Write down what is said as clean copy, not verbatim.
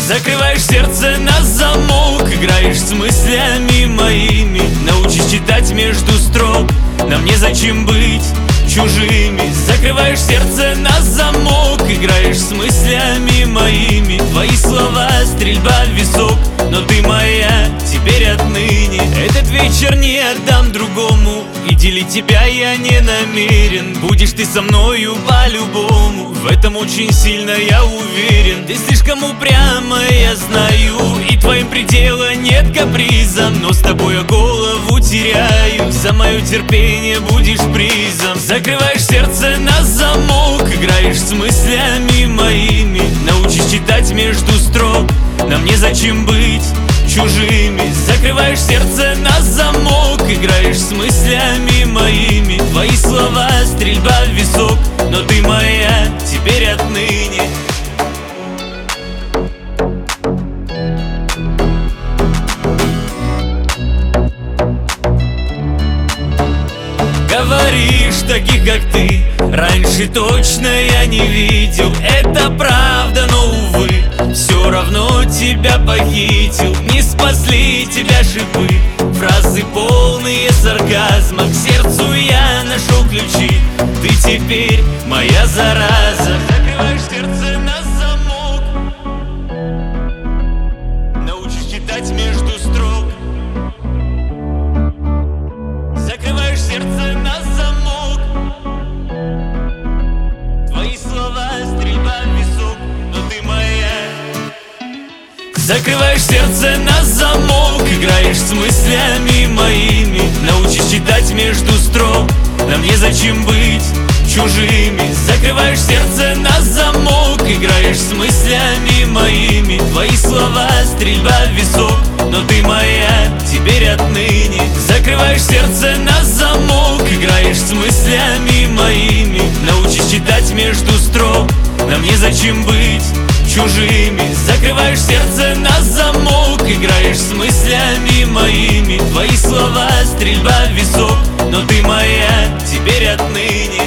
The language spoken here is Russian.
Закрываешь сердце на замок, играешь с мыслями моими. Научись читать между строк, нам незачем быть чужими. Закрываешь сердце на замок, играешь с мыслями моими. Твои слова — стрельба в висок, но ты моя теперь отныне. Этот вечер не отдам другому, и делить тебя я не намерен. Будешь ты со мною по-любому, в этом очень сильно я уверен. Ты слишком упрямая, я знаю, и твоим предела нет капризам. Но с тобой я голову теряю, за мое терпение будешь призом. Закрываешь сердце на замок, играешь с мыслями моими. Научись читать между строк, нам незачем быть чужими. Закрываешь сердце на замок, играешь с мыслями моими. Твои слова — стрельба в висок, но ты моя теперь отныне. Говоришь, таких как ты раньше точно я не видел. Это правда, но увы, все равно тебя похитил. Не спасли тебя шипы, фразы полные сарказма. К сердцу я нашел ключи, ты теперь моя зараза. Закрываешь сердце на замок, научись читать между строк. Закрываешь сердце на замок, твои слова — стрельба в висок, но ты моя. Закрываешь сердце на замок, играешь с мыслями моими. Научись читать между строк, нам незачем быть чужими. Закрываешь сердце на замок, играешь с мыслями моими. Твои слова — стрельба в висок, но ты моя теперь отныне. Закрываешь сердце на замок, играешь с мыслями моими. Научись читать между строк, нам незачем быть чужими. Закрываешь сердце на замок, играешь с мыслями моими. Твои слова — стрельба в висок, но ты моя теперь отныне.